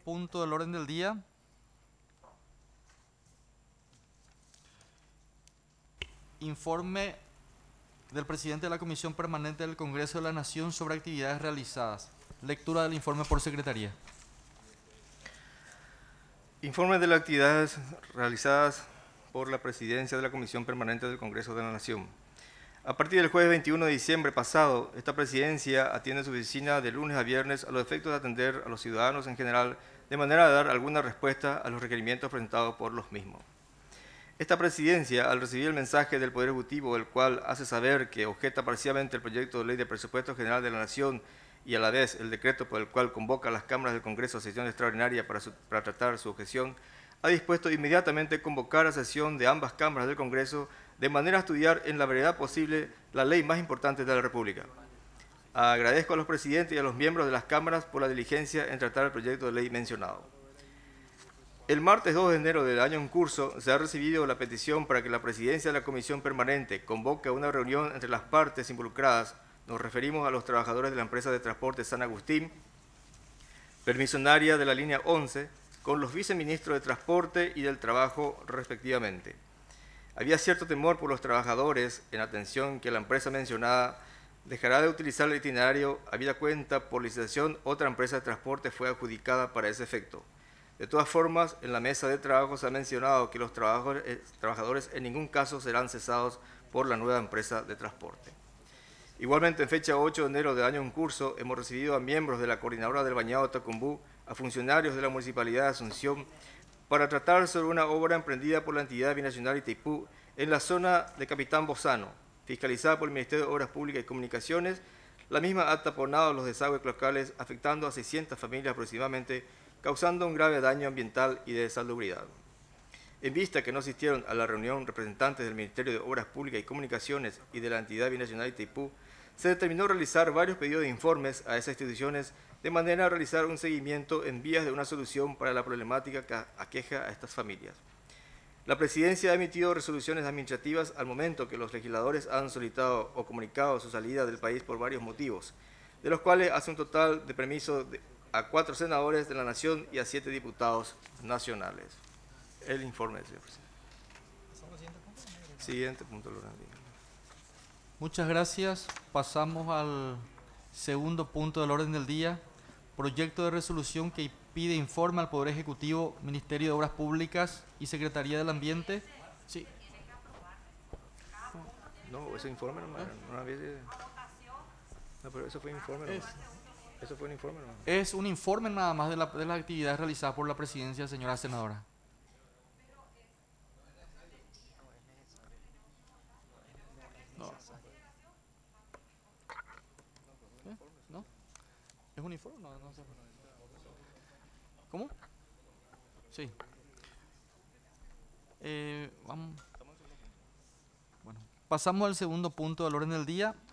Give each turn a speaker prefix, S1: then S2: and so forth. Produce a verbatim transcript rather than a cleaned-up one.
S1: punto del orden del día. Informe del presidente de la Comisión Permanente del Congreso de la Nación sobre actividades realizadas. Lectura del informe por secretaría.
S2: Informe de las actividades realizadas por la Presidencia de la Comisión Permanente del Congreso de la Nación. A partir del jueves veintiuno de diciembre pasado, esta Presidencia atiende su oficina de lunes a viernes a los efectos de atender a los ciudadanos en general, de manera de dar alguna respuesta a los requerimientos presentados por los mismos. Esta Presidencia, al recibir el mensaje del Poder Ejecutivo, el cual hace saber que objeta parcialmente el proyecto de ley de presupuesto general de la Nación y a la vez el decreto por el cual convoca a las cámaras del Congreso a sesión extraordinaria para, su, para tratar su objeción, ha dispuesto inmediatamente convocar a sesión de ambas cámaras del Congreso de manera a estudiar en la brevedad posible la ley más importante de la República. Agradezco a los presidentes y a los miembros de las cámaras por la diligencia en tratar el proyecto de ley mencionado. El martes dos de enero del año en curso se ha recibido la petición para que la Presidencia de la Comisión Permanente convoque a una reunión entre las partes involucradas. Nos referimos a los trabajadores de la empresa de transporte San Agustín, permisionaria de la línea once, con los viceministros de Transporte y del Trabajo respectivamente. Había cierto temor por los trabajadores en atención que la empresa mencionada dejará de utilizar el itinerario habida cuenta por licitación otra empresa de transporte fue adjudicada para ese efecto. De todas formas, en la mesa de trabajo se ha mencionado que los trabajadores, trabajadores en ningún caso serán cesados por la nueva empresa de transporte. Igualmente, en fecha ocho de enero del año en curso, hemos recibido a miembros de la Coordinadora del Bañado de Tacumbú, a funcionarios de la Municipalidad de Asunción, para tratar sobre una obra emprendida por la entidad binacional Itaipú en la zona de Capitán Bozano, fiscalizada por el Ministerio de Obras Públicas y Comunicaciones. La misma ha taponado los desagües locales, afectando a seiscientas familias aproximadamente, causando un grave daño ambiental y de salubridad. En vista que no asistieron a la reunión representantes del Ministerio de Obras Públicas y Comunicaciones y de la entidad binacional Itaipú, se determinó realizar varios pedidos de informes a esas instituciones de manera a realizar un seguimiento en vías de una solución para la problemática que aqueja a estas familias. La Presidencia ha emitido resoluciones administrativas al momento que los legisladores han solicitado o comunicado su salida del país por varios motivos, de los cuales hace un total de permiso de, a cuatro senadores de la Nación y a siete diputados nacionales. El informe, señor presidente. Siguiente punto, Lorenzo.
S1: Muchas gracias. Pasamos al segundo punto del orden del día. Proyecto de resolución que pide informe al Poder Ejecutivo, Ministerio de Obras Públicas y Secretaría del Ambiente. Sí.
S2: No, ese informe no, ¿Eh? no había... No, pero eso fue informe no.
S1: Es,
S2: eso fue un informe no.
S1: Es un informe nada más de, la, de las actividades realizadas por la Presidencia, señora senadora. No. ¿Eh? ¿No? ¿Es un informe? No, no sé. ¿Cómo? Sí. Eh, vamos. Bueno, pasamos al segundo punto del orden del día.